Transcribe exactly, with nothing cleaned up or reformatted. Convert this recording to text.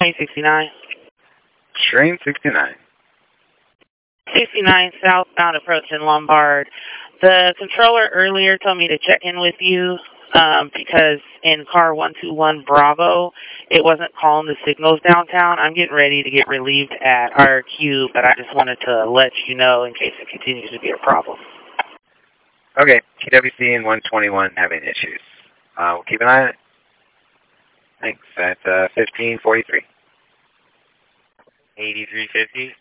sixty-nine. Train sixty-nine. sixty-nine southbound approaching Lombard. The controller earlier told me to check in with you um, because in car one two one Bravo, it wasn't calling the signals downtown. I'm getting ready to get relieved at R Q, but I just wanted to let you know in case it continues to be a problem. Okay, T W C and one twenty-one having issues. Uh, we'll keep an eye on it. Thanks. At uh, fifteen forty-three. eighty-three fifty.